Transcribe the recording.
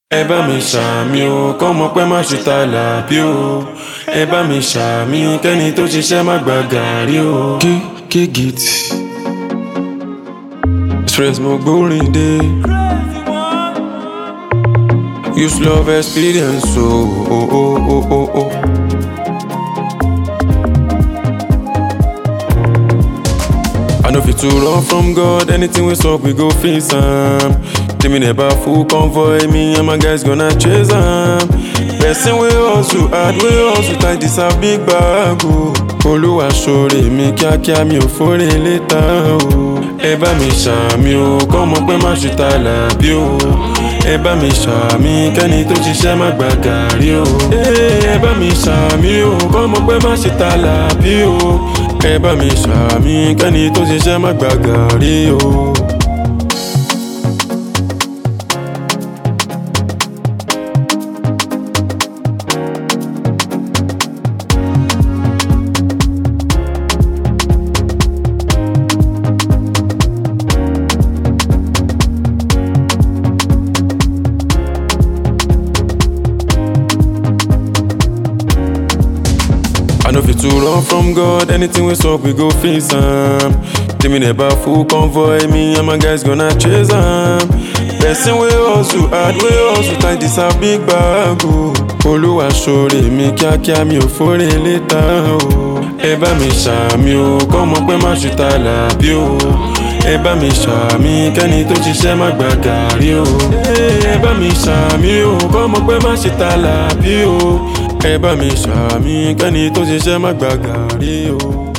Ẹ bá mi ṣàmì o, kọ́mọ pẹ́ má ṣe ta làbí o. Ẹ bá mi ṣàmì kẹ́ni tó ṣiṣẹ́ má gba gàrí o. K-Git Express mo gbórin dé. Use love experience o. I know fit to run from God, anything we suck we go face am. Dreaming about full convoy, me and my guys gonna chase am. Person we hustle hard, we hustle tight, this a big bag o. Olúwa ṣoore mi kíákíá, mi ò fọ́re létà o. Ẹ bá mi ṣàmì o, kọ́mọ pẹ́ má ṣe ta làbí o. Ẹ bá mi ṣàmì kẹ́ni tó ṣiṣẹ́ má gba gàrí o. Ẹ bá mi ṣàmì o, kọ́mọ pẹ́ má ṣe ta làbí o. Ẹ bá mi ṣàmì kẹ́ni tó ṣiṣẹ́ má gba gàrí o. I know fit to run from God, anything we suck we go face am. Dreaming about full convoy, me and my guys gonna chase am. Person we hustle hard, we hustle tight, this a big bag o. Olúwa ṣoore mi kíákíá, mi ò fọ́re létà o. Ẹ bá mi ṣàmì o, kọ́mọ pẹ́ má ṣe ta làbí o. Ẹ bá mi ṣàmì kẹ́ni tó ṣiṣẹ́ má gba gàrí o. Ẹ bá mi ṣàmì o, kọ́mọ pẹ́ má ṣe ta làbí o. Ẹ bá mi ṣàmì kẹ́ni tó ṣiṣẹ́ má gba gàrí o.